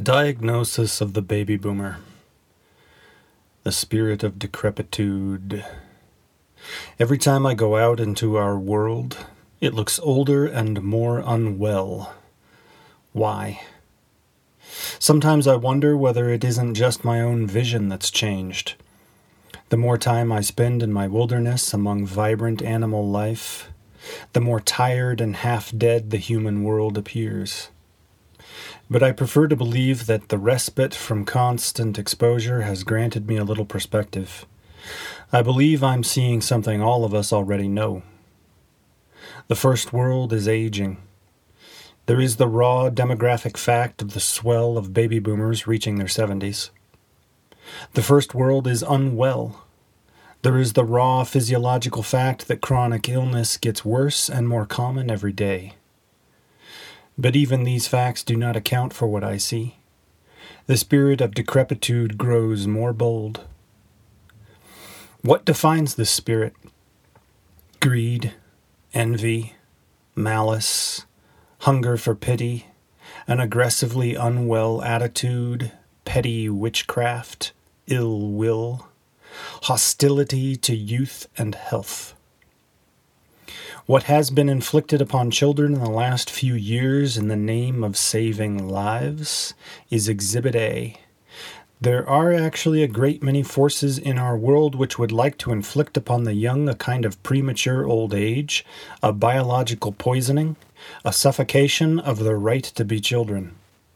Diagnosis of the baby boomer. The spirit of decrepitude. Every time I go out into our world, it looks older and more unwell. Why? Sometimes I wonder whether it isn't just my own vision that's changed. The more time I spend in my wilderness among vibrant animal life, the more tired and half-dead the human world appears. But I prefer to believe that the respite from constant exposure has granted me a little perspective. I believe I'm seeing something all of us already know. The first world is aging. There is the raw demographic fact of the swell of baby boomers reaching their 70s. The first world is unwell. There is the raw physiological fact that chronic illness gets worse and more common every day. But even these facts do not account for what I see. The spirit of decrepitude grows more bold. What defines this spirit? Greed, envy, malice, hunger for pity, an aggressively unwell attitude, petty witchcraft, ill will, hostility to youth and health. What has been inflicted upon children in the last few years in the name of saving lives is Exhibit A. There are actually a great many forces in our world which would like to inflict upon the young a kind of premature old age, a biological poisoning, a suffocation of the right to be children.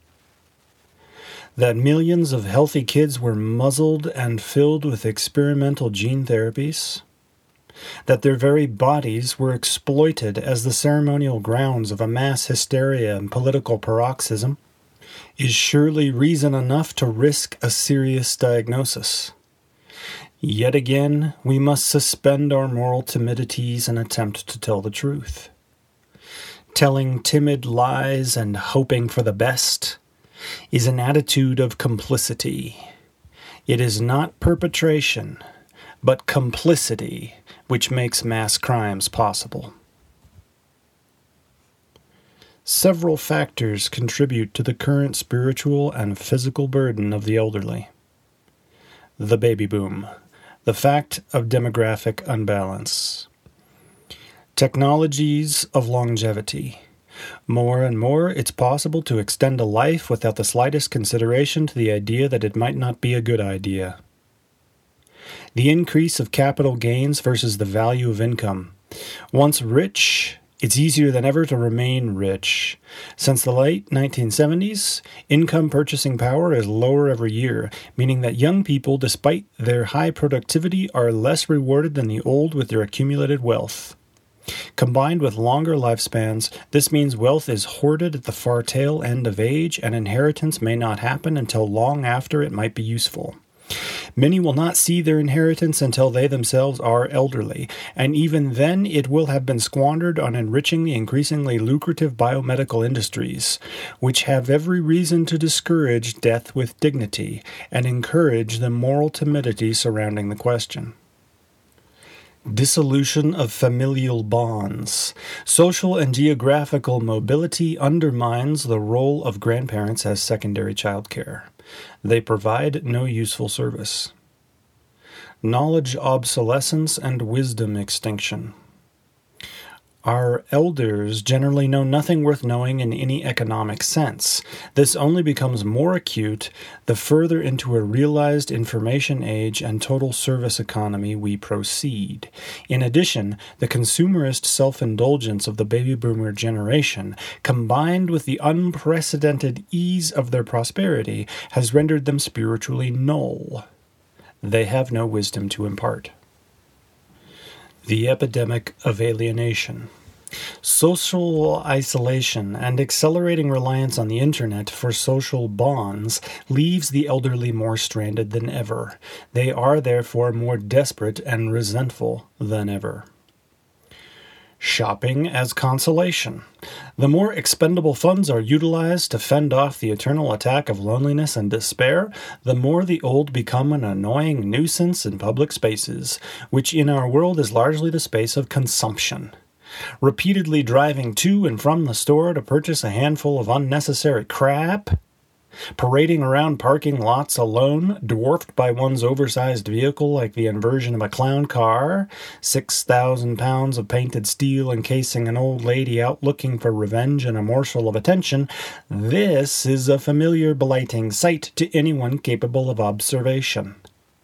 That millions of healthy kids were muzzled and filled with experimental gene therapies, that their very bodies were exploited as the ceremonial grounds of a mass hysteria and political paroxysm, is surely reason enough to risk a serious diagnosis. Yet again, we must suspend our moral timidities and attempt to tell the truth. Telling timid lies and hoping for the best is an attitude of complicity. It is not perpetration, but complicity which makes mass crimes possible. Several factors contribute to the current spiritual and physical burden of the elderly. The baby boom, the fact of demographic unbalance. Technologies of longevity. More and more, it's possible to extend a life without the slightest consideration to the idea that it might not be a good idea. The increase of capital gains versus the value of income. Once rich, it's easier than ever to remain rich. Since the late 1970s, income purchasing power is lower every year, meaning that young people, despite their high productivity, are less rewarded than the old with their accumulated wealth. Combined with longer lifespans, this means wealth is hoarded at the far tail end of age, and inheritance may not happen until long after it might be useful. Many will not see their inheritance until they themselves are elderly, and even then it will have been squandered on enriching the increasingly lucrative biomedical industries, which have every reason to discourage death with dignity and encourage the moral timidity surrounding the question. Dissolution of familial bonds. Social and geographical mobility undermines the role of grandparents as secondary child care. They provide no useful service. Knowledge obsolescence and wisdom extinction. Our elders generally know nothing worth knowing in any economic sense. This only becomes more acute the further into a realized information age and total service economy we proceed. In addition, the consumerist self-indulgence of the baby boomer generation, combined with the unprecedented ease of their prosperity, has rendered them spiritually null. They have no wisdom to impart. The epidemic of alienation. Social isolation and accelerating reliance on the internet for social bonds leaves the elderly more stranded than ever. They are therefore more desperate and resentful than ever. Shopping as consolation. The more expendable funds are utilized to fend off the eternal attack of loneliness and despair, the more the old become an annoying nuisance in public spaces, which in our world is largely the space of consumption. Repeatedly driving to and from the store to purchase a handful of unnecessary crap parading around parking lots alone, dwarfed by one's oversized vehicle like the inversion of a clown car, 6,000 pounds of painted steel encasing an old lady out looking for revenge and a morsel of attention, this is a familiar blighting sight to anyone capable of observation.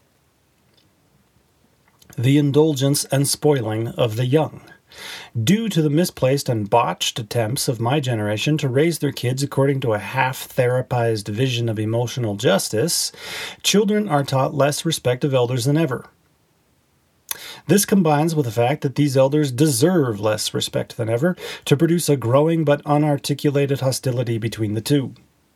The indulgence and spoiling of the young. Due to the misplaced and botched attempts of my generation to raise their kids according to a half-therapized vision of emotional justice, children are taught less respect of elders than ever. This combines with the fact that these elders deserve less respect than ever to produce a growing but unarticulated hostility between the two.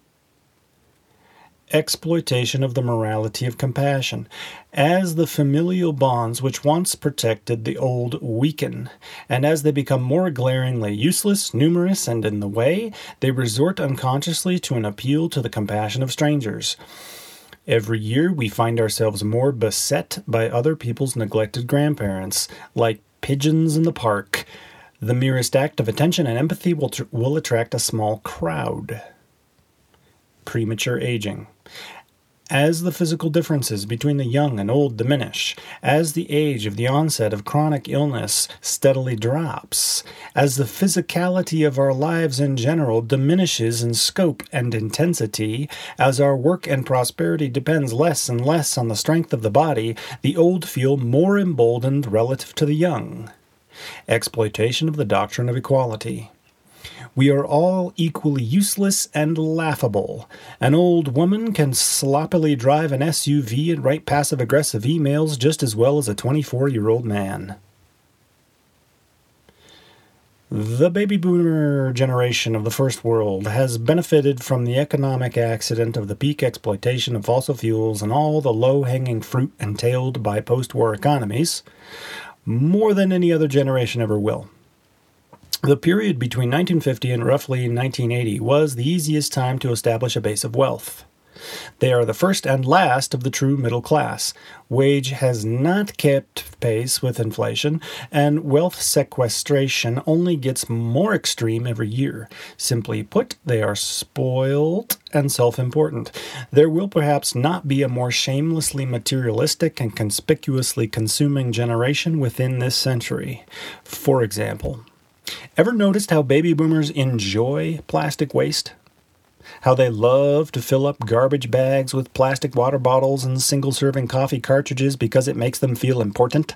Exploitation of the morality of compassion. As the familial bonds which once protected the old weaken, and as they become more glaringly useless, numerous, and in the way, they resort unconsciously to an appeal to the compassion of strangers. Every year we find ourselves more beset by other people's neglected grandparents, like pigeons in the park. The merest act of attention and empathy will attract a small crowd. Premature aging. As the physical differences between the young and old diminish, as the age of the onset of chronic illness steadily drops, as the physicality of our lives in general diminishes in scope and intensity, as our work and prosperity depends less and less on the strength of the body, the old feel more emboldened relative to the young. Exploitation of the doctrine of equality. We are all equally useless and laughable. An old woman can sloppily drive an SUV and write passive-aggressive emails just as well as a 24-year-old man. The baby boomer generation of the First World has benefited from the economic accident of the peak exploitation of fossil fuels and all the low-hanging fruit entailed by post-war economies, more than any other generation ever will. The period between 1950 and roughly 1980 was the easiest time to establish a base of wealth. They are the first and last of the true middle class. Wage has not kept pace with inflation, and wealth sequestration only gets more extreme every year. Simply put, they are spoiled and self-important. There will perhaps not be a more shamelessly materialistic and conspicuously consuming generation within this century. For example, ever noticed how baby boomers enjoy plastic waste? How they love to fill up garbage bags with plastic water bottles and single-serving coffee cartridges because it makes them feel important?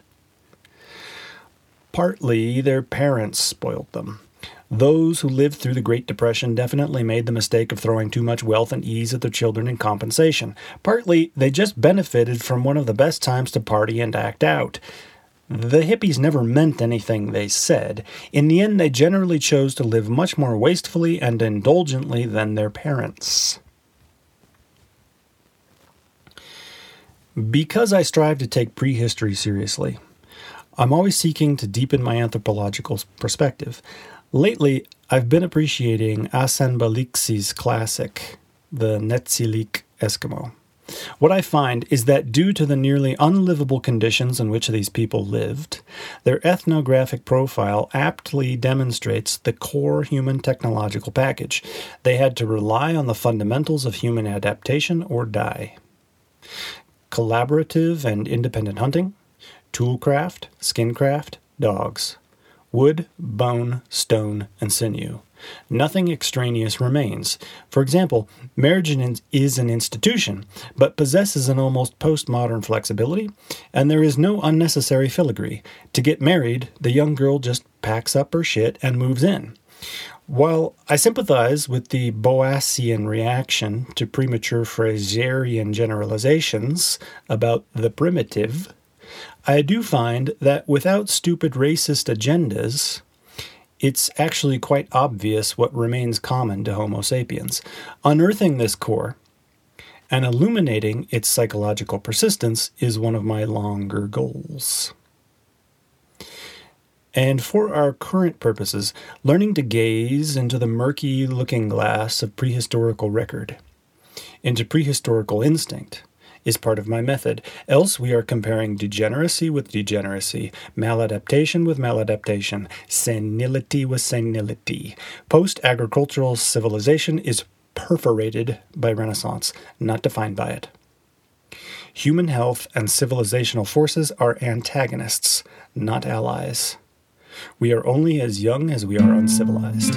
Partly, their parents spoiled them. Those who lived through the Great Depression definitely made the mistake of throwing too much wealth and ease at their children in compensation. Partly, they just benefited from one of the best times to party and act out. The hippies never meant anything they said. In the end, they generally chose to live much more wastefully and indulgently than their parents. Because I strive to take prehistory seriously, I'm always seeking to deepen my anthropological perspective. Lately, I've been appreciating Asan Balixi's classic, The Netsilik Eskimo. What I find is that due to the nearly unlivable conditions in which these people lived, their ethnographic profile aptly demonstrates the core human technological package. They had to rely on the fundamentals of human adaptation or die. Collaborative and independent hunting, toolcraft, skincraft, dogs, wood, bone, stone, and sinew. Nothing extraneous remains. For example, marriage is an institution, but possesses an almost postmodern flexibility, and there is no unnecessary filigree. To get married, the young girl just packs up her shit and moves in. While I sympathize with the Boasian reaction to premature Fraserian generalizations about the primitive, I do find that without stupid racist agendas, it's actually quite obvious what remains common to Homo sapiens. Unearthing this core and illuminating its psychological persistence is one of my longer goals. And for our current purposes, learning to gaze into the murky looking glass of prehistorical record, into prehistorical instinct, is part of my method. Else we are comparing degeneracy with degeneracy, maladaptation with maladaptation, senility with senility. Post-agricultural civilization is perforated by Renaissance, not defined by it. Human health and civilizational forces are antagonists, not allies. We are only as young as we are uncivilized.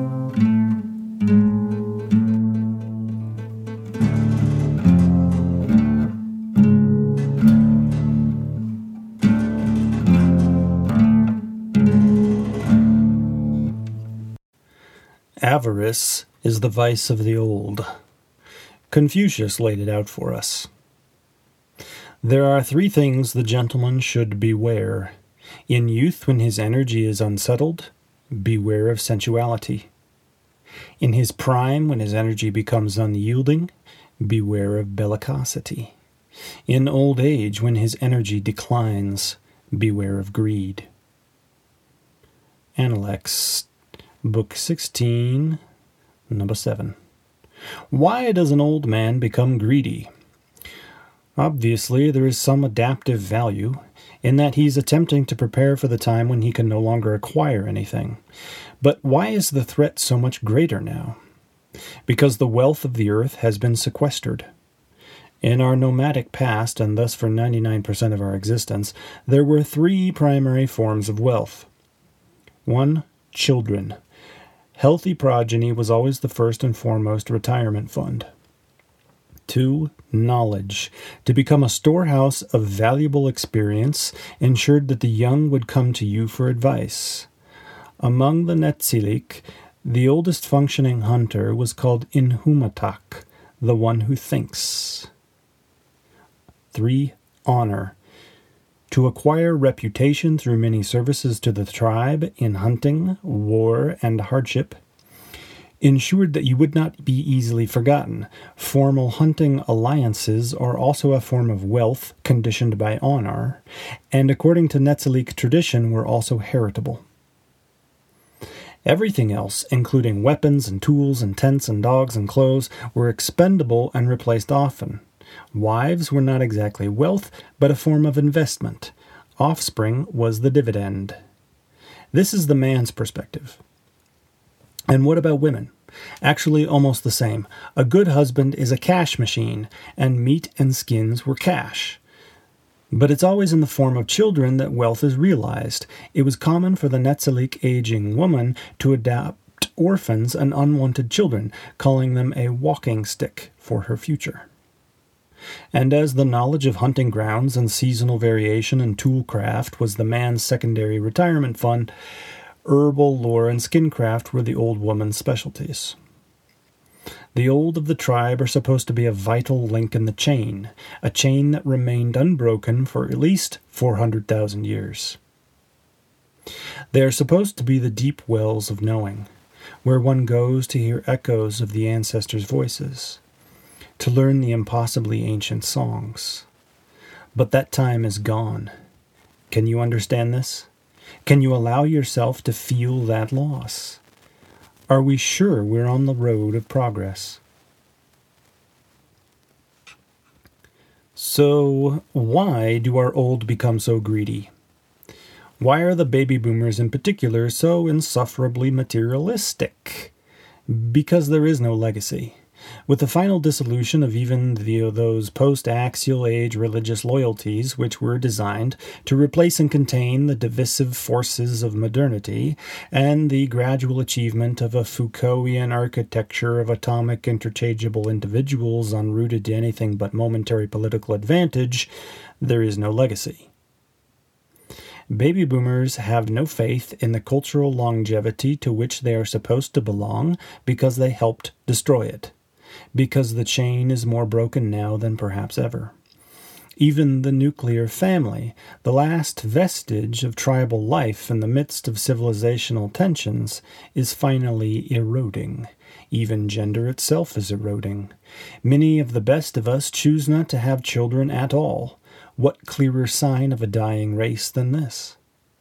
Avarice is the vice of the old. Confucius laid it out for us. There are 3 things the gentleman should beware. In youth, when his energy is unsettled, beware of sensuality. In his prime, when his energy becomes unyielding, beware of bellicosity. In old age, when his energy declines, beware of greed. Analects, Book 16, number 7. Why does an old man become greedy? Obviously, there is some adaptive value in that he's attempting to prepare for the time when he can no longer acquire anything. But why is the threat so much greater now? Because the wealth of the earth has been sequestered. In our nomadic past, and thus for 99% of our existence, there were 3 primary forms of wealth. 1. Children. Healthy progeny was always the first and foremost retirement fund. 2. Knowledge. To become a storehouse of valuable experience ensured that the young would come to you for advice. Among the Netsilik, the oldest functioning hunter was called Inhumatak, the one who thinks. 3. Honor. To acquire reputation through many services to the tribe in hunting, war, and hardship, ensured that you would not be easily forgotten. Formal hunting alliances are also a form of wealth conditioned by honor, and according to Netsilik tradition were also heritable. Everything else, including weapons and tools and tents and dogs and clothes, were expendable and replaced often. Wives were not exactly wealth, but a form of investment. Offspring was the dividend. This is the man's perspective. And what about women? Actually, almost the same. A good husband is a cash machine, and meat and skins were cash. But it's always in the form of children that wealth is realized. It was common for the Netsilik aging woman to adopt orphans and unwanted children, calling them a walking stick for her future. And as the knowledge of hunting grounds and seasonal variation and toolcraft was the man's secondary retirement fund, herbal lore and skincraft were the old woman's specialties. The old of the tribe are supposed to be a vital link in the chain, a chain that remained unbroken for at least 400,000 years. They are supposed to be the deep wells of knowing, where one goes to hear echoes of the ancestors' voices, to learn the impossibly ancient songs. But that time is gone. Can you understand this? Can you allow yourself to feel that loss? Are we sure we're on the road of progress? So, why do our old become so greedy? Why are the baby boomers in particular so insufferably materialistic? Because there is no legacy. With the final dissolution of even those post-axial age religious loyalties which were designed to replace and contain the divisive forces of modernity, and the gradual achievement of a Foucaultian architecture of atomic interchangeable individuals unrooted to anything but momentary political advantage, there is no legacy. Baby boomers have no faith in the cultural longevity to which they are supposed to belong because they helped destroy it. Because the chain is more broken now than perhaps ever. Even the nuclear family, the last vestige of tribal life in the midst of civilizational tensions, is finally eroding. Even gender itself is eroding. Many of the best of us choose not to have children at all. What clearer sign of a dying race than this?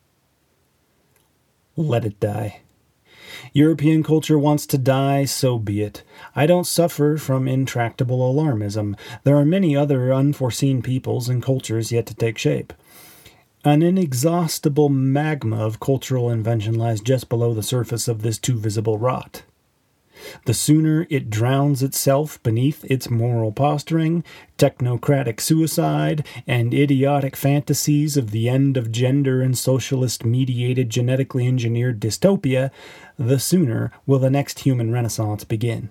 Let it die. European culture wants to die, so be it. I don't suffer from intractable alarmism. There are many other unforeseen peoples and cultures yet to take shape. An inexhaustible magma of cultural invention lies just below the surface of this too visible rot. The sooner it drowns itself beneath its moral posturing, technocratic suicide, and idiotic fantasies of the end of gender and socialist-mediated genetically engineered dystopia, the sooner will the next human renaissance begin.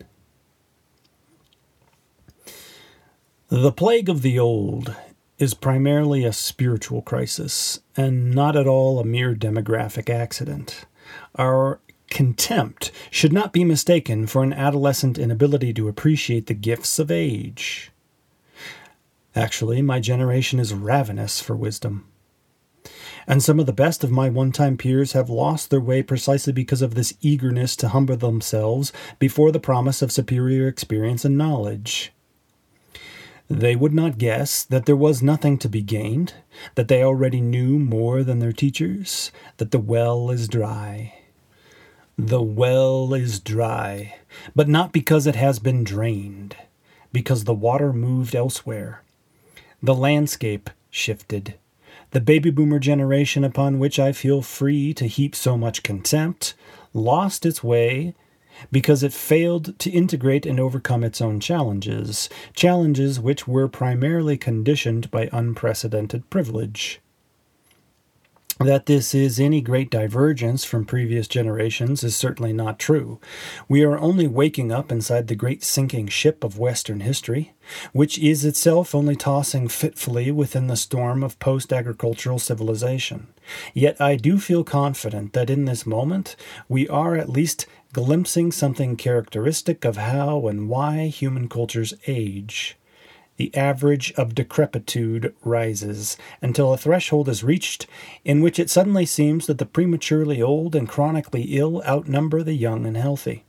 The plague of the old is primarily a spiritual crisis, and not at all a mere demographic accident. Our contempt should not be mistaken for an adolescent inability to appreciate the gifts of age. Actually, my generation is ravenous for wisdom. And some of the best of my one-time peers have lost their way precisely because of this eagerness to humble themselves before the promise of superior experience and knowledge. They would not guess that there was nothing to be gained, that they already knew more than their teachers, that the well is dry. The well is dry, but not because it has been drained, because the water moved elsewhere. The landscape shifted. The baby boomer generation upon which I feel free to heap so much contempt lost its way because it failed to integrate and overcome its own challenges which were primarily conditioned by unprecedented privilege. That this is any great divergence from previous generations is certainly not true. We are only waking up inside the great sinking ship of Western history, which is itself only tossing fitfully within the storm of post-agricultural civilization. Yet I do feel confident that in this moment we are at least glimpsing something characteristic of how and why human cultures age. The average of decrepitude rises until a threshold is reached in which it suddenly seems that the prematurely old and chronically ill outnumber the young and healthy.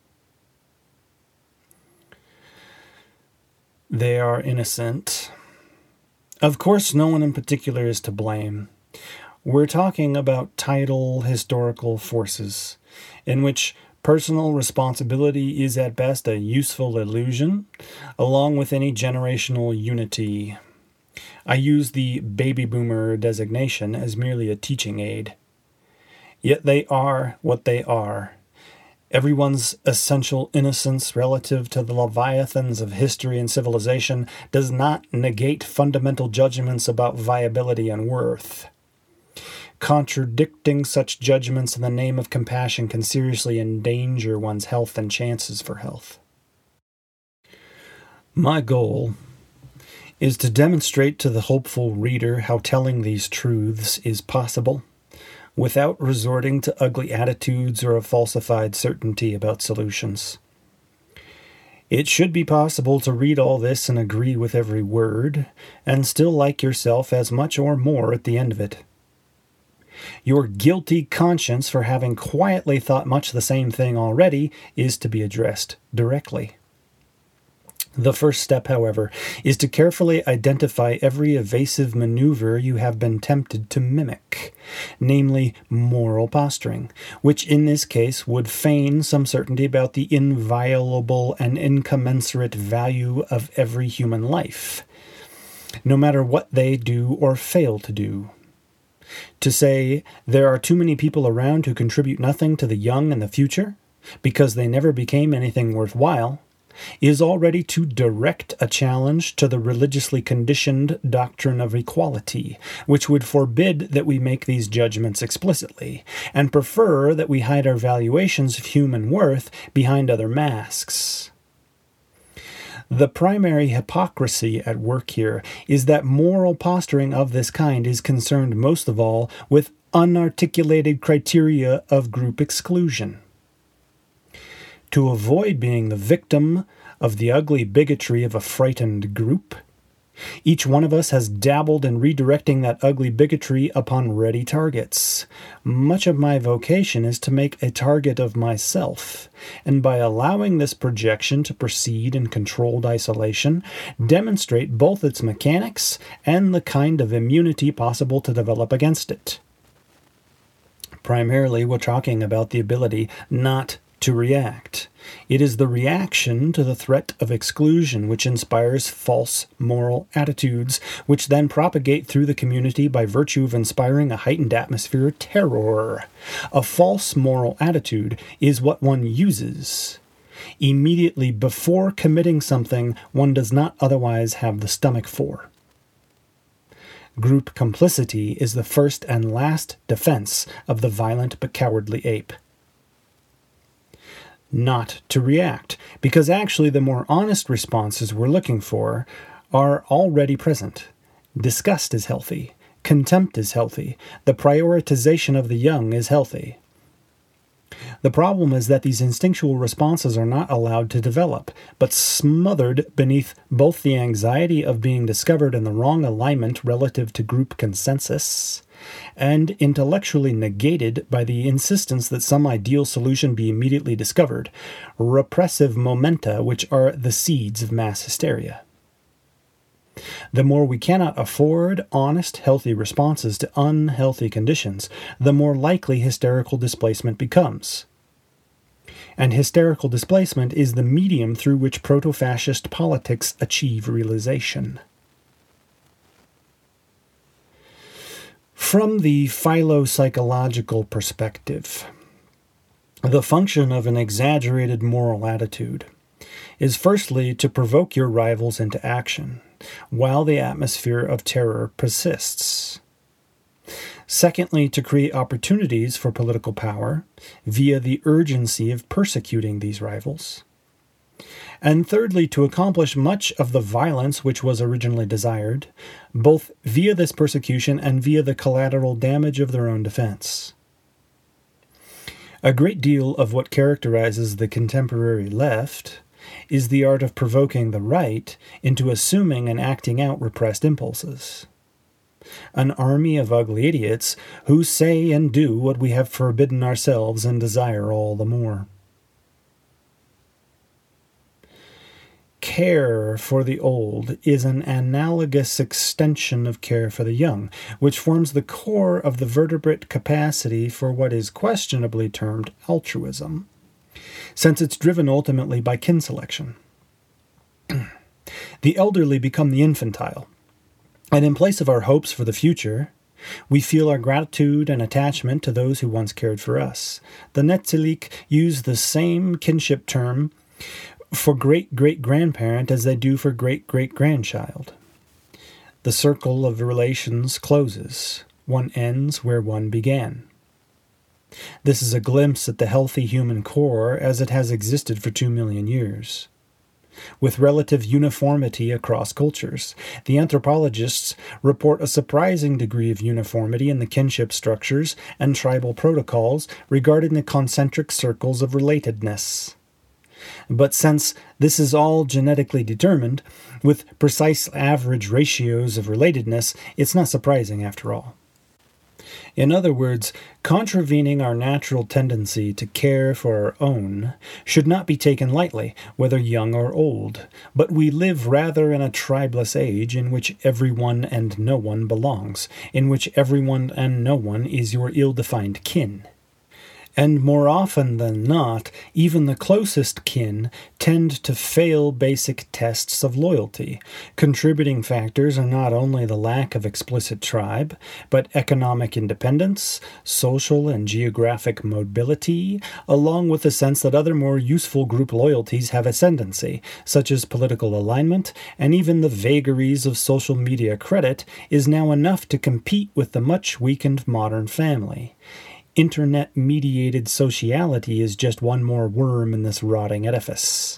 They are innocent. Of course, no one in particular is to blame. We're talking about tidal historical forces in which personal responsibility is at best a useful illusion, along with any generational unity. I use the baby boomer designation as merely a teaching aid. Yet they are what they are. Everyone's essential innocence relative to the leviathans of history and civilization does not negate fundamental judgments about viability and worth. Contradicting such judgments in the name of compassion can seriously endanger one's health and chances for health. My goal is to demonstrate to the hopeful reader how telling these truths is possible, without resorting to ugly attitudes or a falsified certainty about solutions. It should be possible to read all this and agree with every word, and still like yourself as much or more at the end of it. Your guilty conscience for having quietly thought much the same thing already is to be addressed directly. The first step, however, is to carefully identify every evasive maneuver you have been tempted to mimic, namely moral posturing, which in this case would feign some certainty about the inviolable and incommensurate value of every human life, no matter what they do or fail to do. To say there are too many people around who contribute nothing to the young and the future, because they never became anything worthwhile, is already to direct a challenge to the religiously conditioned doctrine of equality, which would forbid that we make these judgments explicitly, and prefer that we hide our valuations of human worth behind other masks. The primary hypocrisy at work here is that moral posturing of this kind is concerned most of all with unarticulated criteria of group exclusion. To avoid being the victim of the ugly bigotry of a frightened group, each one of us has dabbled in redirecting that ugly bigotry upon ready targets. Much of my vocation is to make a target of myself, and by allowing this projection to proceed in controlled isolation, demonstrate both its mechanics and the kind of immunity possible to develop against it. Primarily, we're talking about the ability not to react. It is the reaction to the threat of exclusion which inspires false moral attitudes, which then propagate through the community by virtue of inspiring a heightened atmosphere of terror. A false moral attitude is what one uses. immediately before committing something one does not otherwise have the stomach for. Group complicity is the first and last defense of the violent but cowardly ape. Not to react, because actually the more honest responses we're looking for are already present. Disgust is healthy. Contempt is healthy. The prioritization of the young is healthy. The problem is that these instinctual responses are not allowed to develop, but smothered beneath both the anxiety of being discovered in the wrong alignment relative to group consensus, and intellectually negated by the insistence that some ideal solution be immediately discovered, repressive momenta which are the seeds of mass hysteria. The more we cannot afford honest, healthy responses to unhealthy conditions, the more likely hysterical displacement becomes. And hysterical displacement is the medium through which proto-fascist politics achieve realization. From the philo-psychological perspective, the function of an exaggerated moral attitude is firstly to provoke your rivals into action, while the atmosphere of terror persists. Secondly, to create opportunities for political power via the urgency of persecuting these rivals. And thirdly, to accomplish much of the violence which was originally desired, both via this persecution and via the collateral damage of their own defense. A great deal of what characterizes the contemporary left is the art of provoking the right into assuming and acting out repressed impulses. An army of ugly idiots who say and do what we have forbidden ourselves and desire all the more. Care for the old is an analogous extension of care for the young, which forms the core of the vertebrate capacity for what is questionably termed altruism, since it's driven ultimately by kin selection. The elderly become the infantile, and in place of our hopes for the future, we feel our gratitude and attachment to those who once cared for us. The Netsilik use the same kinship term for great-great-grandparent as they do for great-great-grandchild. The circle of relations closes. One ends where one began. This is a glimpse at the healthy human core as it has existed for 2 million years. With relative uniformity across cultures, the anthropologists report a surprising degree of uniformity in the kinship structures and tribal protocols regarding the concentric circles of relatedness. But since this is all genetically determined, with precise average ratios of relatedness, it's not surprising after all. In other words, contravening our natural tendency to care for our own should not be taken lightly, whether young or old, but we live rather in a tribeless age in which everyone and no one belongs, in which everyone and no one is your ill-defined kin. And more often than not, even the closest kin tend to fail basic tests of loyalty. Contributing factors are not only the lack of explicit tribe, but economic independence, social and geographic mobility, along with the sense that other more useful group loyalties have ascendancy, such as political alignment, and even the vagaries of social media credit is now enough to compete with the much weakened modern family. Internet-mediated sociality is just one more worm in this rotting edifice.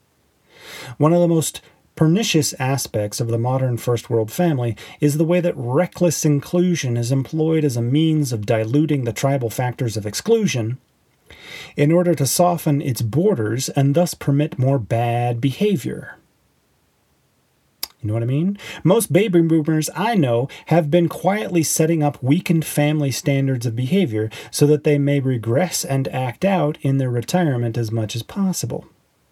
One of the most pernicious aspects of the modern first world family is the way that reckless inclusion is employed as a means of diluting the tribal factors of exclusion in order to soften its borders and thus permit more bad behavior. You know what I mean? Most baby boomers I know have been quietly setting up weakened family standards of behavior so that they may regress and act out in their retirement as much as possible.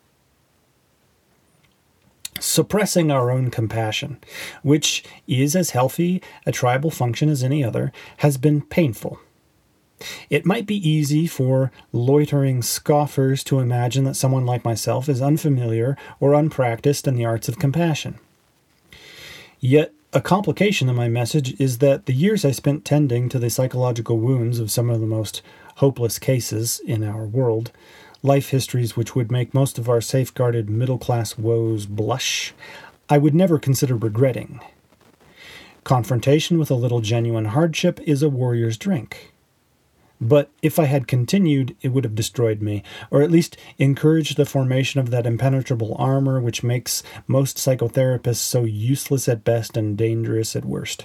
Suppressing our own compassion, which is as healthy a tribal function as any other, has been painful. It might be easy for loitering scoffers to imagine that someone like myself is unfamiliar or unpracticed in the arts of compassion. Yet, a complication of my message is that the years I spent tending to the psychological wounds of some of the most hopeless cases in our world life histories which would make most of our safeguarded middle-class woes blush, I would never consider regretting. Confrontation with a little genuine hardship is a warrior's drink. But if I had continued, it would have destroyed me, or at least encouraged the formation of that impenetrable armor which makes most psychotherapists so useless at best and dangerous at worst.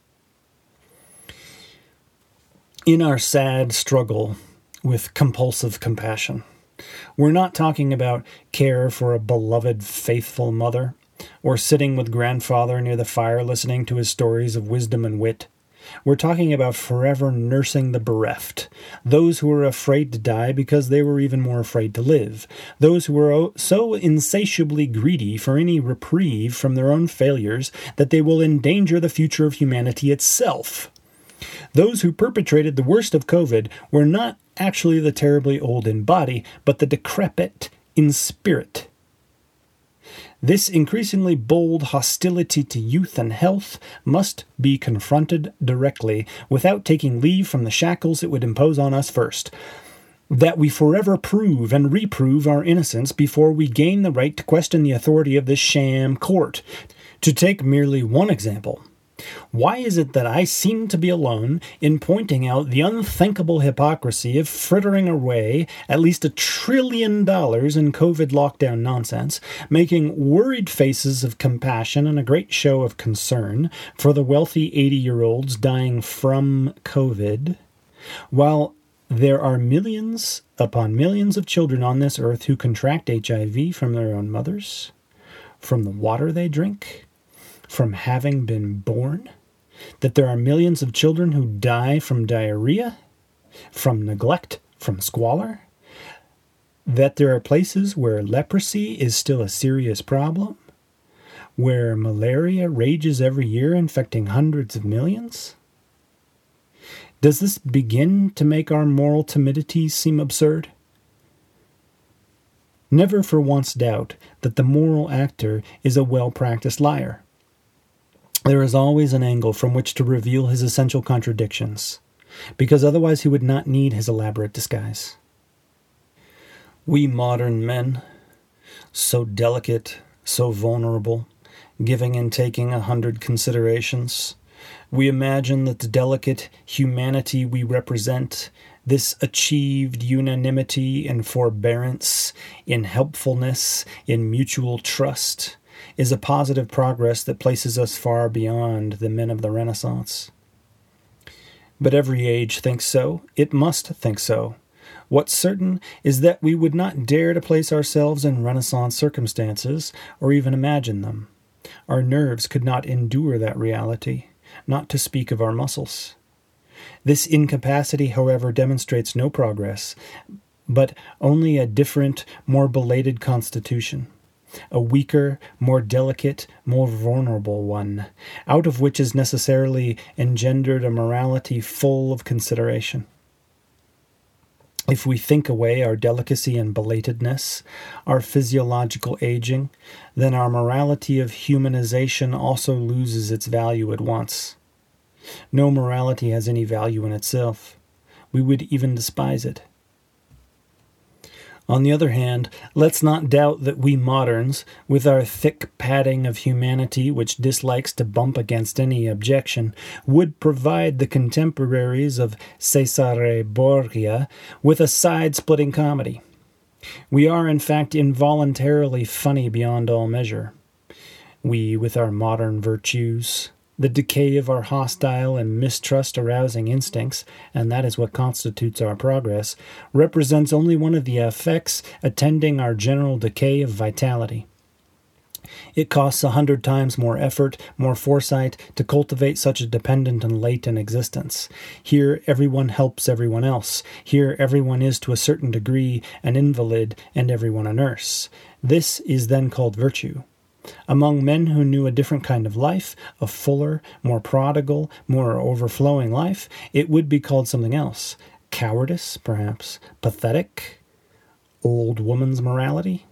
In our sad struggle with compulsive compassion, we're not talking about care for a beloved, faithful mother, or sitting with grandfather near the fire listening to his stories of wisdom and wit. We're talking about forever nursing the bereft, those who are afraid to die because they were even more afraid to live, those who are so insatiably greedy for any reprieve from their own failures that they will endanger the future of humanity itself. Those who perpetrated the worst of COVID were not actually the terribly old in body, but the decrepit in spirit. This increasingly bold hostility to youth and health must be confronted directly, without taking leave from the shackles it would impose on us first, that we forever prove and reprove our innocence before we gain the right to question the authority of this sham court. To take merely one example, why is it that I seem to be alone in pointing out the unthinkable hypocrisy of frittering away at least $1 trillion in COVID lockdown nonsense, making worried faces of compassion and a great show of concern for the wealthy 80-year-olds dying from COVID, while there are millions upon millions of children on this earth who contract HIV from their own mothers, from the water they drink, from having been born, that there are millions of children who die from diarrhea, from neglect, from squalor, that there are places where leprosy is still a serious problem, where malaria rages every year, infecting hundreds of millions. Does this begin to make our moral timidity seem absurd? Never for once doubt that the moral actor is a well-practiced liar. There is always an angle from which to reveal his essential contradictions, because otherwise he would not need his elaborate disguise. We modern men, so delicate, so vulnerable, giving and taking 100 considerations, we imagine that the delicate humanity we represent, this achieved unanimity in forbearance, in helpfulness, in mutual trust, is a positive progress that places us far beyond the men of the Renaissance. But every age thinks so. It must think so. What's certain is that we would not dare to place ourselves in Renaissance circumstances, or even imagine them. Our nerves could not endure that reality, not to speak of our muscles. This incapacity, however, demonstrates no progress, but only a different, more belated constitution. A weaker, more delicate, more vulnerable one, out of which is necessarily engendered a morality full of consideration. If we think away our delicacy and belatedness, our physiological aging, then our morality of humanization also loses its value at once. No morality has any value in itself. We would even despise it. On the other hand, let's not doubt that we moderns, with our thick padding of humanity which dislikes to bump against any objection, would provide the contemporaries of Cesare Borgia with a side-splitting comedy. We are, in fact, involuntarily funny beyond all measure. We, with our modern virtues, the decay of our hostile and mistrust-arousing instincts, and that is what constitutes our progress, represents only one of the effects attending our general decay of vitality. It costs 100 times more effort, more foresight, to cultivate such a dependent and latent existence. Here everyone helps everyone else. Here everyone is to a certain degree an invalid and everyone a nurse. This is then called virtue. Among men who knew a different kind of life, a fuller, more prodigal, more overflowing life, it would be called something else. Cowardice, perhaps. Pathetic. Old woman's morality.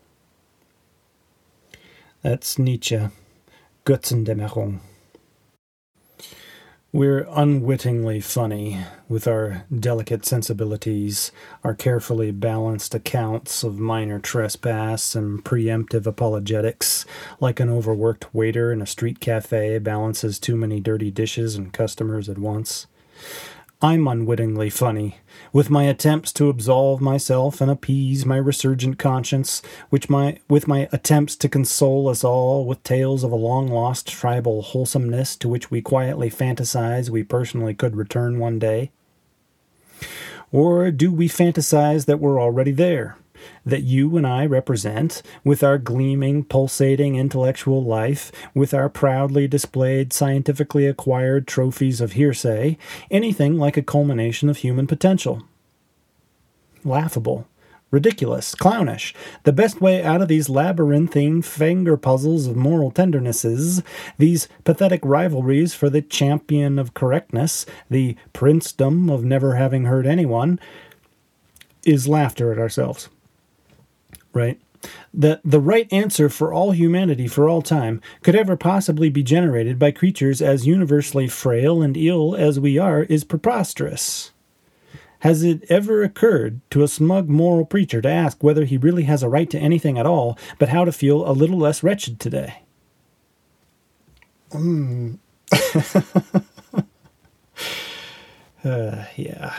That's Nietzsche. Götzendämmerung. We're unwittingly funny with our delicate sensibilities, our carefully balanced accounts of minor trespass and preemptive apologetics, like an overworked waiter in a street cafe balances too many dirty dishes and customers at once. I'm unwittingly funny, with my attempts to absolve myself and appease my resurgent conscience, with my attempts to console us all with tales of a long-lost tribal wholesomeness to which we quietly fantasize we personally could return one day. Or do we fantasize that we're already there? That you and I represent, with our gleaming, pulsating intellectual life, with our proudly displayed, scientifically acquired trophies of hearsay, anything like a culmination of human potential? Laughable, ridiculous, clownish. The best way out of these labyrinthine finger puzzles of moral tendernesses, these pathetic rivalries for the champion of correctness, the princedom of never having hurt anyone, is laughter at ourselves. Right? The right answer for all humanity for all time could ever possibly be generated by creatures as universally frail and ill as we are is preposterous. Has it ever occurred to a smug moral preacher to ask whether he really has a right to anything at all, but how to feel a little less wretched today? Yeah.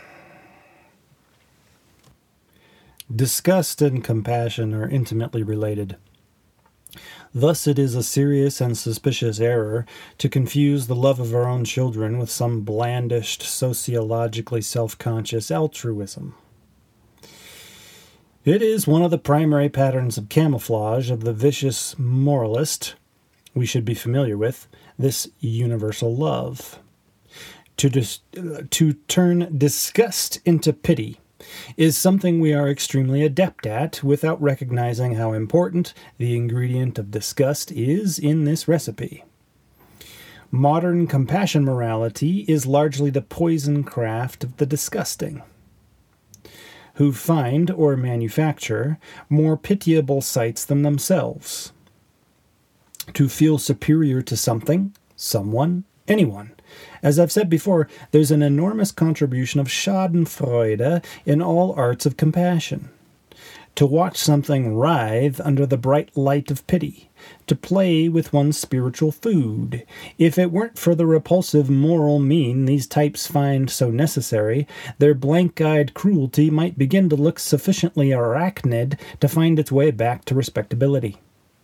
Disgust and compassion are intimately related. Thus it is a serious and suspicious error to confuse the love of our own children with some blandished, sociologically self-conscious altruism. It is one of the primary patterns of camouflage of the vicious moralist we should be familiar with, this universal love. To turn disgust into pity is something we are extremely adept at without recognizing how important the ingredient of disgust is in this recipe. Modern compassion morality is largely the poison craft of the disgusting, who find or manufacture more pitiable sights than themselves. To feel superior to something, someone, anyone. As I've said before, there's an enormous contribution of schadenfreude in all arts of compassion. To watch something writhe under the bright light of pity, to play with one's spiritual food. If it weren't for the repulsive moral mean these types find so necessary, their blank-eyed cruelty might begin to look sufficiently arachnid to find its way back to respectability.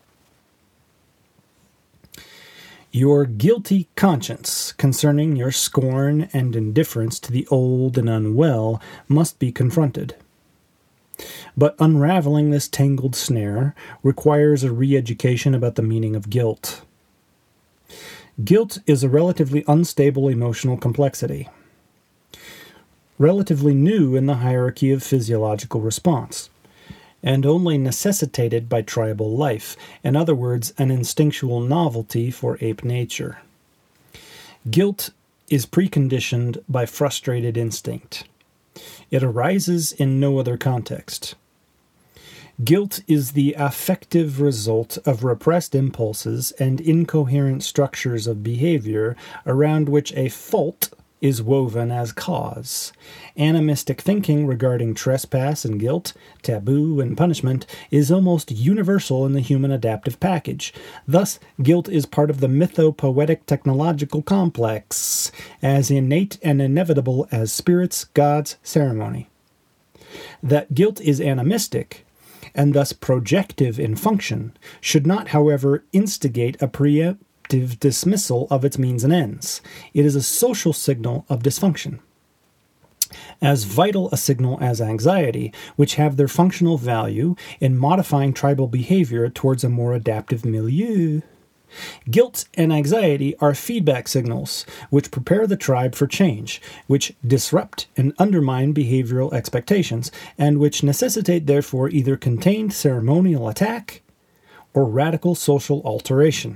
Your guilty conscience concerning your scorn and indifference to the old and unwell must be confronted. But unraveling this tangled snare requires a re-education about the meaning of guilt. Guilt is a relatively unstable emotional complexity, relatively new in the hierarchy of physiological response, and only necessitated by tribal life, in other words, an instinctual novelty for ape nature. Guilt is preconditioned by frustrated instinct. It arises in no other context. Guilt is the affective result of repressed impulses and incoherent structures of behavior around which a fault is woven as cause. Animistic thinking regarding trespass and guilt, taboo and punishment, is almost universal in the human adaptive package. Thus, guilt is part of the mythopoetic technological complex, as innate and inevitable as spirits, gods, ceremony. That guilt is animistic, and thus projective in function, should not, however, instigate a preemptive dismissal of its means and ends. It is a social signal of dysfunction. As vital a signal as anxiety, which have their functional value in modifying tribal behavior towards a more adaptive milieu. Guilt and anxiety are feedback signals, which prepare the tribe for change, which disrupt and undermine behavioral expectations, and which necessitate therefore either contained ceremonial attack or radical social alteration.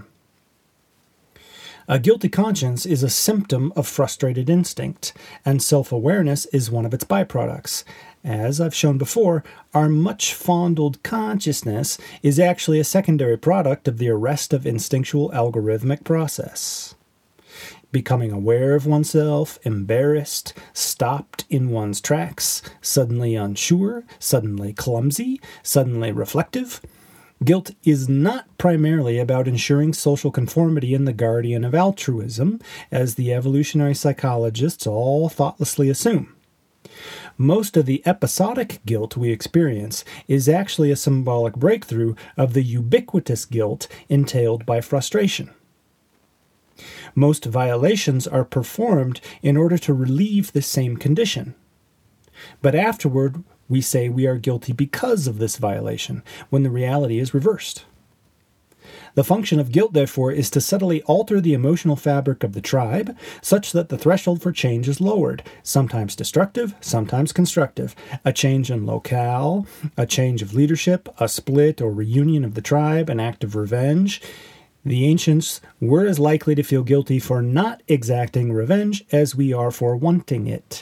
A guilty conscience is a symptom of frustrated instinct, and self-awareness is one of its byproducts. As I've shown before, our much-fondled consciousness is actually a secondary product of the arrest of instinctual algorithmic process. becoming aware of oneself, embarrassed, stopped in one's tracks, suddenly unsure, suddenly clumsy, suddenly reflective. Guilt is not primarily about ensuring social conformity in the guardian of altruism, as the evolutionary psychologists all thoughtlessly assume. Most of the episodic guilt we experience is actually a symbolic breakthrough of the ubiquitous guilt entailed by frustration. Most violations are performed in order to relieve the same condition. But afterward, we say we are guilty because of this violation, when the reality is reversed. The function of guilt, therefore, is to subtly alter the emotional fabric of the tribe, such that the threshold for change is lowered, sometimes destructive, sometimes constructive. A change in locale, a change of leadership, a split or reunion of the tribe, an act of revenge. The ancients were as likely to feel guilty for not exacting revenge as we are for wanting it.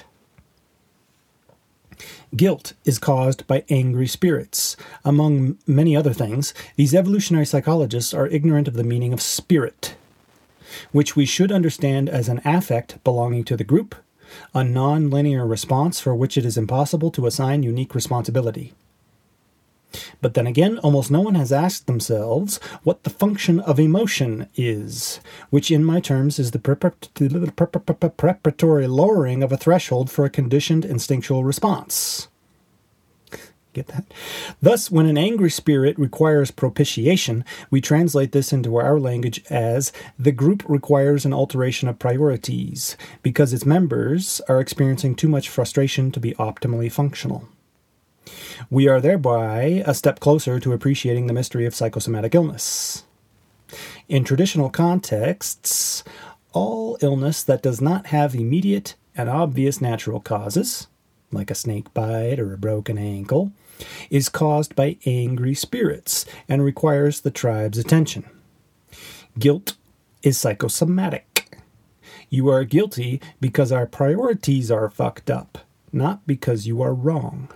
Guilt is caused by angry spirits. Among many other things, these evolutionary psychologists are ignorant of the meaning of spirit, which we should understand as an affect belonging to the group, a non-linear response for which it is impossible to assign unique responsibility. But then again, almost no one has asked themselves what the function of emotion is, which in my terms is the preparatory lowering of a threshold for a conditioned instinctual response. Get that? Thus, when an angry spirit requires propitiation, we translate this into our language as the group requires an alteration of priorities, because its members are experiencing too much frustration to be optimally functional. We are thereby a step closer to appreciating the mystery of psychosomatic illness. In traditional contexts, all illness that does not have immediate and obvious natural causes, like a snake bite or a broken ankle, is caused by angry spirits and requires the tribe's attention. Guilt is psychosomatic. You are guilty because our priorities are fucked up, not because you are wrong.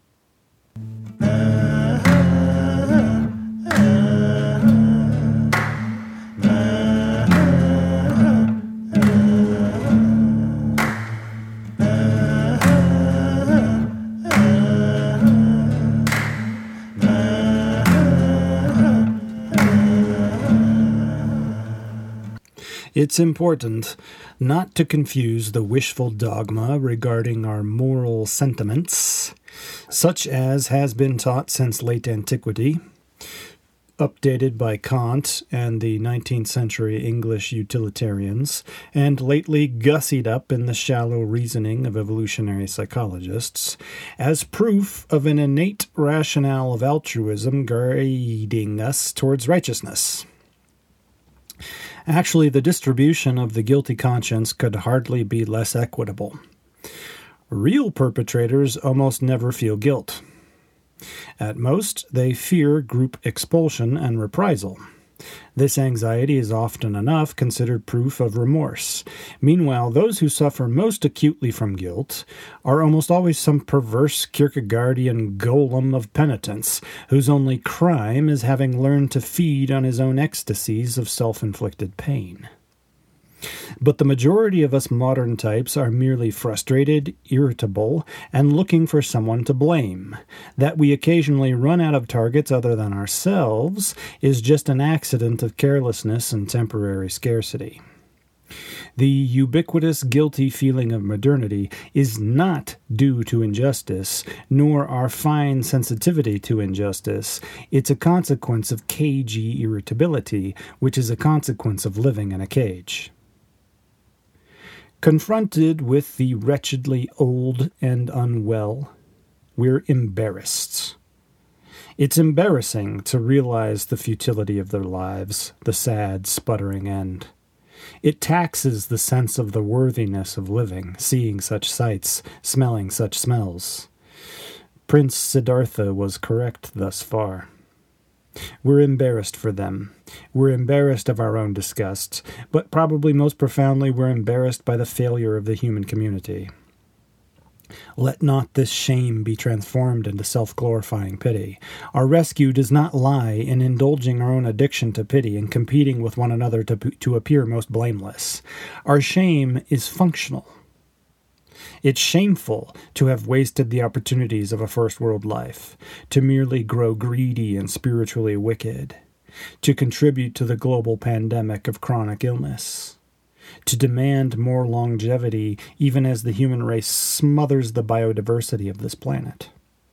It's important not to confuse the wishful dogma regarding our moral sentiments, such as has been taught since late antiquity, updated by Kant and the 19th century English utilitarians, and lately gussied up in the shallow reasoning of evolutionary psychologists, as proof of an innate rationale of altruism guiding us towards righteousness. Actually, the distribution of the guilty conscience could hardly be less equitable. Real perpetrators almost never feel guilt. At most, they fear group expulsion and reprisal. This anxiety is often enough considered proof of remorse. Meanwhile, those who suffer most acutely from guilt are almost always some perverse Kierkegaardian golem of penitence, whose only crime is having learned to feed on his own ecstasies of self-inflicted pain. But the majority of us modern types are merely frustrated, irritable, and looking for someone to blame. That we occasionally run out of targets other than ourselves is just an accident of carelessness and temporary scarcity. The ubiquitous guilty feeling of modernity is not due to injustice, nor our fine sensitivity to injustice. It's a consequence of cagey irritability, which is a consequence of living in a cage. Confronted with the wretchedly old and unwell, we're embarrassed. It's embarrassing to realize the futility of their lives, the sad, sputtering end. It taxes the sense of the worthiness of living, seeing such sights, smelling such smells. Prince Siddhartha was correct thus far. We're embarrassed for them. We're embarrassed of our own disgust, but probably most profoundly we're embarrassed by the failure of the human community. Let not this shame be transformed into self-glorifying pity. Our rescue does not lie in indulging our own addiction to pity and competing with one another to appear most blameless. Our shame is functional. It's shameful to have wasted the opportunities of a first-world life, to merely grow greedy and spiritually wicked, to contribute to the global pandemic of chronic illness, to demand more longevity even as the human race smothers the biodiversity of this planet.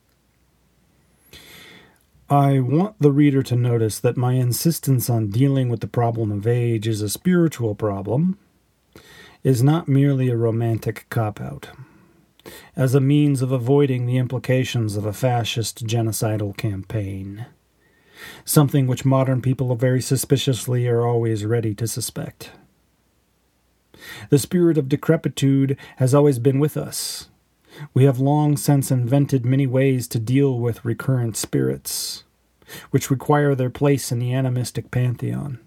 I want the reader to notice that my insistence on dealing with the problem of age as a spiritual problem is not merely a romantic cop-out, as a means of avoiding the implications of a fascist genocidal campaign, something which modern people very suspiciously are always ready to suspect. The spirit of decrepitude has always been with us. We have long since invented many ways to deal with recurrent spirits, which require their place in the animistic pantheon.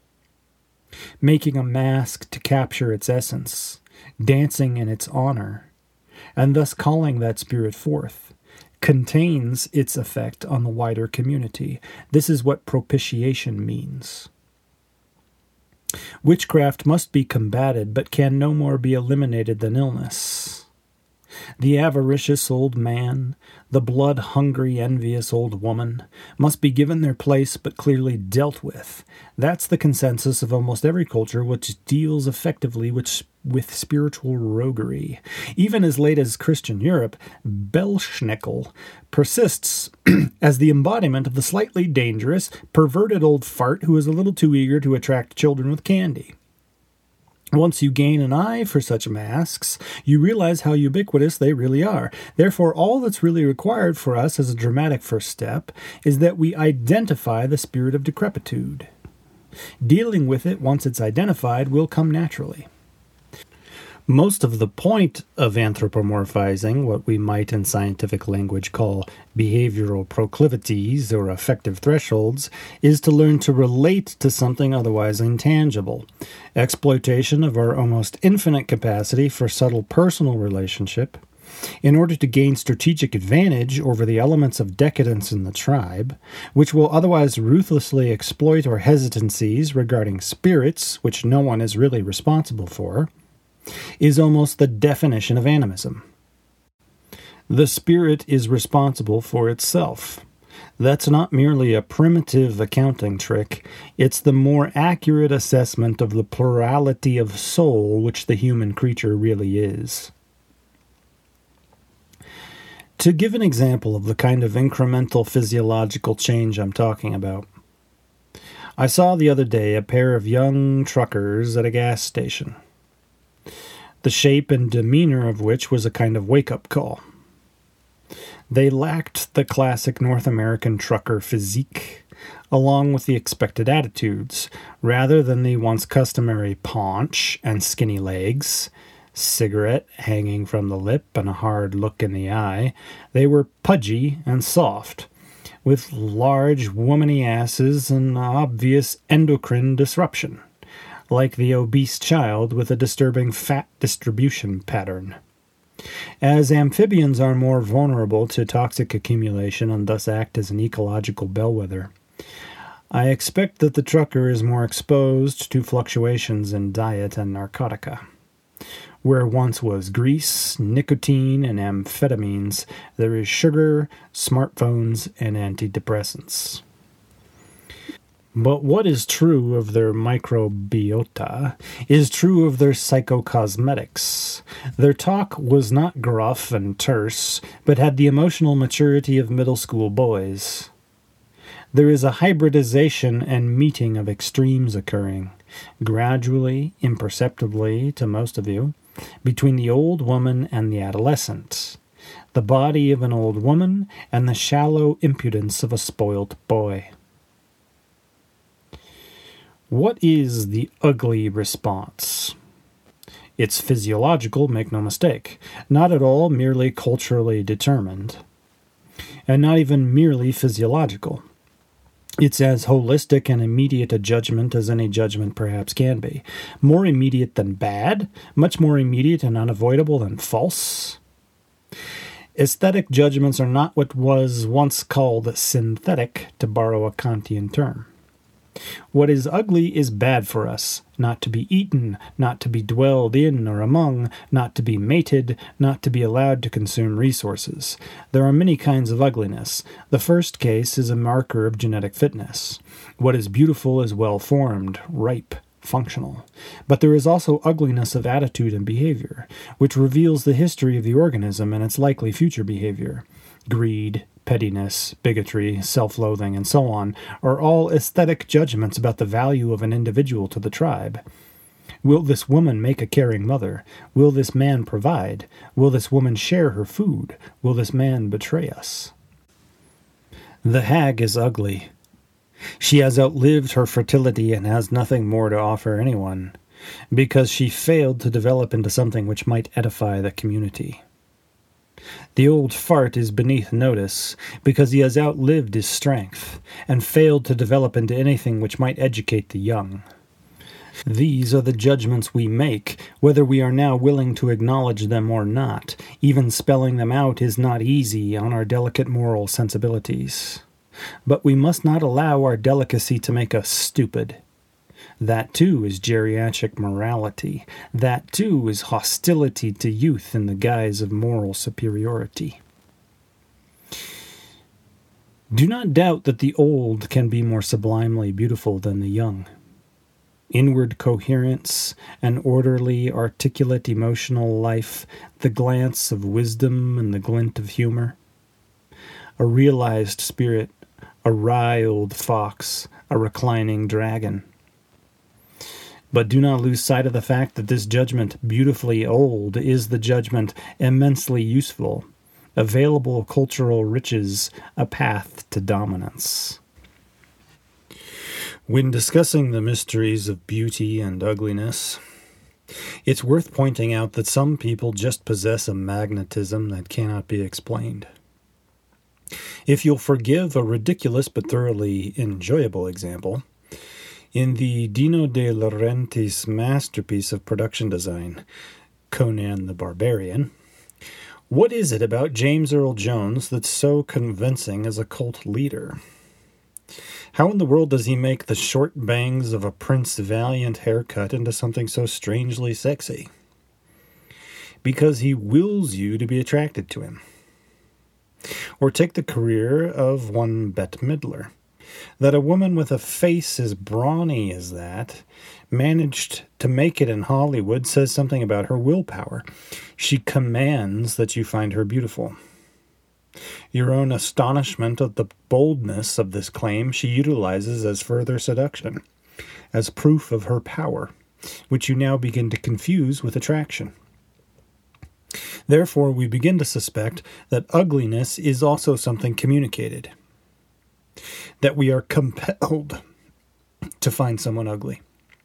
Making a mask to capture its essence, dancing in its honor, and thus calling that spirit forth, contains its effect on the wider community. This is what propitiation means. Witchcraft must be combated, but can no more be eliminated than illness. The avaricious old man, the blood-hungry, envious old woman, must be given their place but clearly dealt with. That's the consensus of almost every culture which deals effectively with spiritual roguery. Even as late as Christian Europe, Belsnickel persists as the embodiment of the slightly dangerous, perverted old fart who is a little too eager to attract children with candy. Once you gain an eye for such masks, you realize how ubiquitous they really are. Therefore, all that's really required for us as a dramatic first step is that we identify the spirit of decrepitude. Dealing with it, once it's identified, will come naturally. Most of the point of anthropomorphizing what we might in scientific language call behavioral proclivities or affective thresholds is to learn to relate to something otherwise intangible. Exploitation of our almost infinite capacity for subtle personal relationship in order to gain strategic advantage over the elements of decadence in the tribe, which will otherwise ruthlessly exploit our hesitancies regarding spirits, which no one is really responsible for, is almost the definition of animism. The spirit is responsible for itself. That's not merely a primitive accounting trick, it's the more accurate assessment of the plurality of soul which the human creature really is. To give an example of the kind of incremental physiological change I'm talking about, I saw the other day a pair of young truckers at a gas station, the shape and demeanor of which was a kind of wake-up call. They lacked the classic North American trucker physique, along with the expected attitudes, rather than the once customary paunch and skinny legs, cigarette hanging from the lip and a hard look in the eye. They were pudgy and soft, with large womany asses and obvious endocrine disruption, like the obese child with a disturbing fat distribution pattern. As amphibians are more vulnerable to toxic accumulation and thus act as an ecological bellwether, I expect that the trucker is more exposed to fluctuations in diet and narcotica. Where once was grease, nicotine, and amphetamines, there is sugar, smartphones, and antidepressants. But what is true of their microbiota is true of their psychocosmetics. Their talk was not gruff and terse, but had the emotional maturity of middle school boys. There is a hybridization and meeting of extremes occurring, gradually, imperceptibly to most of you, between the old woman and the adolescent, the body of an old woman and the shallow impudence of a spoilt boy. What is the ugly response? It's physiological, make no mistake, not at all merely culturally determined, and not even merely physiological. It's as holistic and immediate a judgment as any judgment perhaps can be. More immediate than bad, much more immediate and unavoidable than false. Aesthetic judgments are not what was once called synthetic, to borrow a Kantian term. What is ugly is bad for us, not to be eaten, not to be dwelled in or among, not to be mated, not to be allowed to consume resources. There are many kinds of ugliness. The first case is a marker of genetic fitness. What is beautiful is well-formed, ripe, functional. But there is also ugliness of attitude and behavior, which reveals the history of the organism and its likely future behavior. Greed, pettiness, bigotry, self-loathing, and so on are all aesthetic judgments about the value of an individual to the tribe. Will this woman make a caring mother? Will this man provide? Will this woman share her food? Will this man betray us? The hag is ugly. She has outlived her fertility and has nothing more to offer anyone, because she failed to develop into something which might edify the community. The old fart is beneath notice, because he has outlived his strength, and failed to develop into anything which might educate the young. These are the judgments we make, whether we are now willing to acknowledge them or not. Even spelling them out is not easy on our delicate moral sensibilities. But we must not allow our delicacy to make us stupid. That, too, is geriatric morality. That, too, is hostility to youth in the guise of moral superiority. Do not doubt that the old can be more sublimely beautiful than the young. Inward coherence, an orderly, articulate emotional life, the glance of wisdom and the glint of humor. A realized spirit, a wry old fox, a reclining dragon. But do not lose sight of the fact that this judgment, beautifully old, is the judgment immensely useful, available cultural riches, a path to dominance. When discussing the mysteries of beauty and ugliness, it's worth pointing out that some people just possess a magnetism that cannot be explained. If you'll forgive a ridiculous but thoroughly enjoyable example, in the Dino De Laurentiis masterpiece of production design, Conan the Barbarian, what is it about James Earl Jones that's so convincing as a cult leader? How in the world does he make the short bangs of a Prince Valiant haircut into something so strangely sexy? Because he wills you to be attracted to him. Or take the career of one Bette Midler. That a woman with a face as brawny as that managed to make it in Hollywood says something about her willpower. She commands that you find her beautiful. Your own astonishment at the boldness of this claim she utilizes as further seduction, as proof of her power, which you now begin to confuse with attraction. Therefore, we begin to suspect that ugliness is also something communicated, that we are compelled to find someone ugly.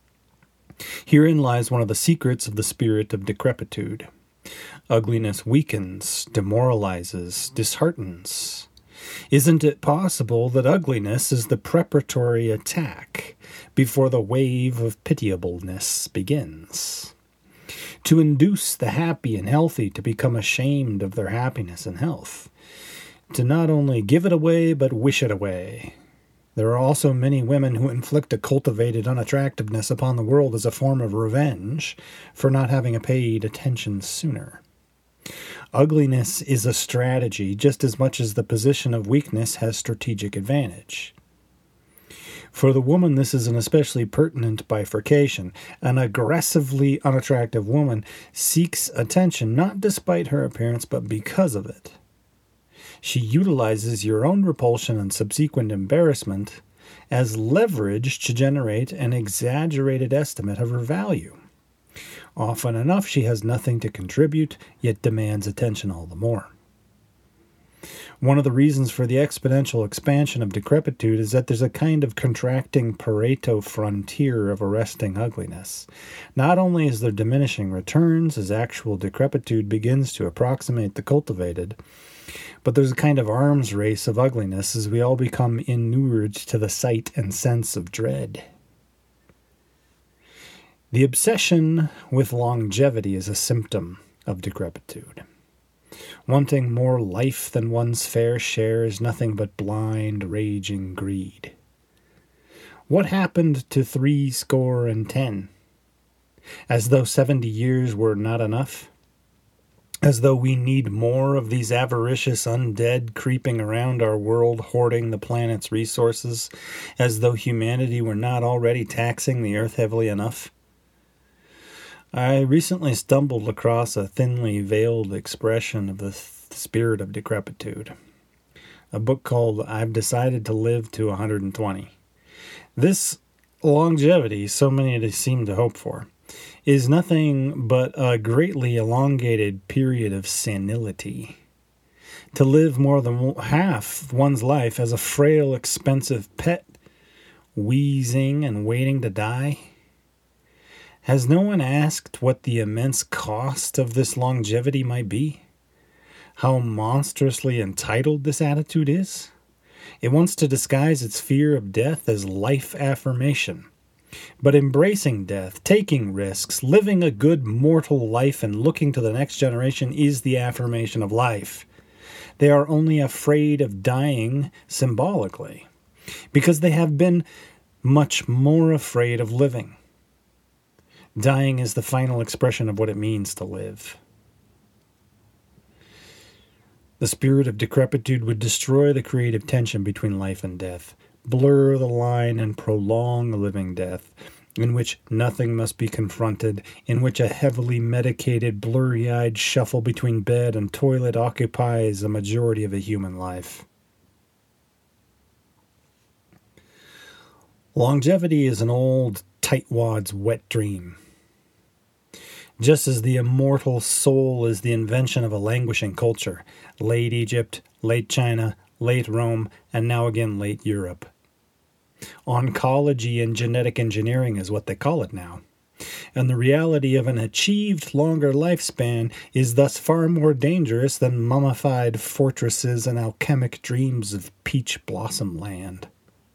Herein lies one of the secrets of the spirit of decrepitude. Ugliness weakens, demoralizes, disheartens. Isn't it possible that ugliness is the preparatory attack before the wave of pitiableness begins? To induce the happy and healthy to become ashamed of their happiness and health. To not only give it away, but wish it away. There are also many women who inflict a cultivated unattractiveness upon the world as a form of revenge for not having paid attention sooner. Ugliness is a strategy just as much as the position of weakness has strategic advantage. For the woman, this is an especially pertinent bifurcation. An aggressively unattractive woman seeks attention not despite her appearance, but because of it. She utilizes your own repulsion and subsequent embarrassment as leverage to generate an exaggerated estimate of her value. Often enough, she has nothing to contribute, yet demands attention all the more. One of the reasons for the exponential expansion of decrepitude is that there's a kind of contracting Pareto frontier of arresting ugliness. Not only is there diminishing returns as actual decrepitude begins to approximate the cultivated, but there's a kind of arms race of ugliness as we all become inured to the sight and sense of dread. The obsession with longevity is a symptom of decrepitude. Wanting more life than one's fair share is nothing but blind, raging greed. What happened to 70? As though 70 years were not enough? As though we need more of these avaricious undead creeping around our world, hoarding the planet's resources, as though humanity were not already taxing the earth heavily enough? I recently stumbled across a thinly veiled expression of the spirit of decrepitude, a book called I've Decided to Live to 120. This longevity so many seem to hope for is nothing but a greatly elongated period of senility. To live more than half one's life as a frail, expensive pet, wheezing and waiting to die? Has no one asked what the immense cost of this longevity might be? How monstrously entitled this attitude is? It wants to disguise its fear of death as life affirmation. But embracing death, taking risks, living a good mortal life, and looking to the next generation is the affirmation of life. They are only afraid of dying symbolically, because they have been much more afraid of living. Dying is the final expression of what it means to live. The spirit of decrepitude would destroy the creative tension between life and death, blur the line and prolong a living death, in which nothing must be confronted, in which a heavily medicated, blurry-eyed shuffle between bed and toilet occupies the majority of a human life. Longevity is an old, tightwad's wet dream. Just as the immortal soul is the invention of a languishing culture, late Egypt, late China, late Rome, and now again late Europe. Oncology and genetic engineering is what they call it now. And the reality of an achieved longer lifespan is thus far more dangerous than mummified fortresses and alchemic dreams of peach blossom land.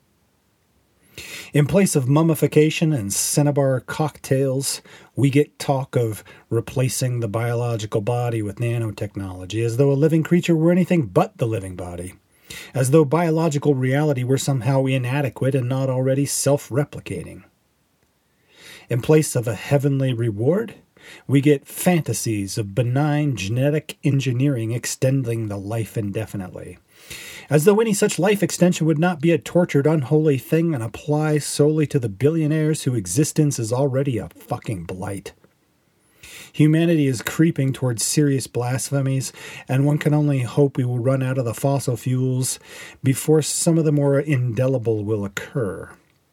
In place of mummification and cinnabar cocktails, we get talk of replacing the biological body with nanotechnology, as though a living creature were anything but the living body, as though biological reality were somehow inadequate and not already self-replicating. In place of a heavenly reward, we get fantasies of benign genetic engineering extending the life indefinitely, as though any such life extension would not be a tortured, unholy thing and apply solely to the billionaires whose existence is already a fucking blight. Humanity is creeping towards serious blasphemies, and one can only hope we will run out of the fossil fuels before some of the more indelible will occur.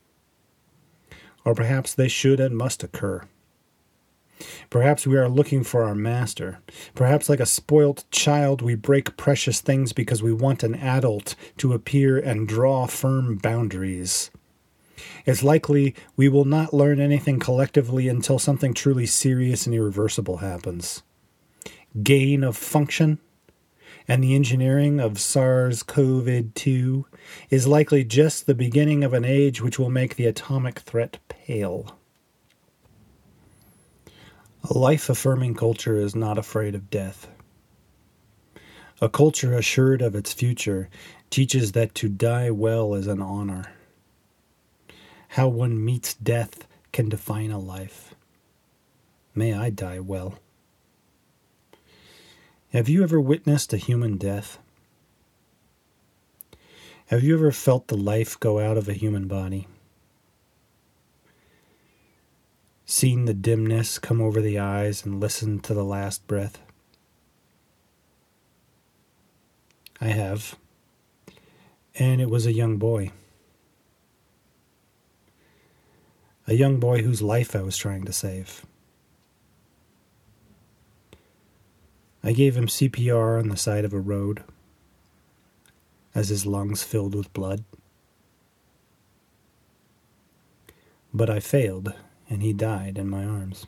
Or perhaps they should and must occur. Perhaps we are looking for our master. Perhaps like a spoilt child we break precious things because we want an adult to appear and draw firm boundaries. It's likely we will not learn anything collectively until something truly serious and irreversible happens. Gain of function and the engineering of SARS-CoV-2 is likely just the beginning of an age which will make the atomic threat pale. A life-affirming culture is not afraid of death. A culture assured of its future teaches that to die well is an honor. How one meets death can define a life. May I die well. Have you ever witnessed a human death? Have you ever felt the life go out of a human body? Seen the dimness come over the eyes and listened to the last breath? I have. And it was a young boy. A young boy whose life I was trying to save. I gave him CPR on the side of a road as his lungs filled with blood. But I failed, and he died in my arms.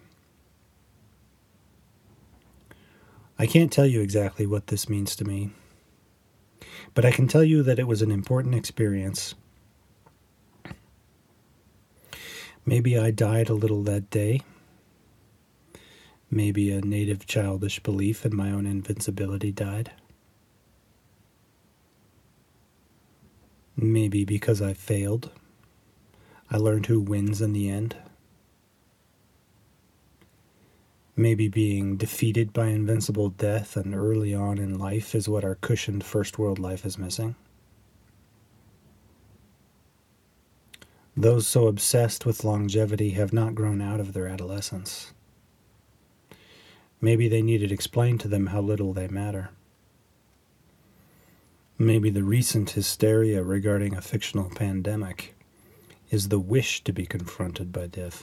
I can't tell you exactly what this means to me, but I can tell you that it was an important experience. Maybe I died a little that day. Maybe a native childish belief in my own invincibility died. Maybe because I failed, I learned who wins in the end. Maybe being defeated by invincible death and early on in life is what our cushioned first world life is missing. Those so obsessed with longevity have not grown out of their adolescence. Maybe they need it explained to them how little they matter. Maybe the recent hysteria regarding a fictional pandemic is the wish to be confronted by death.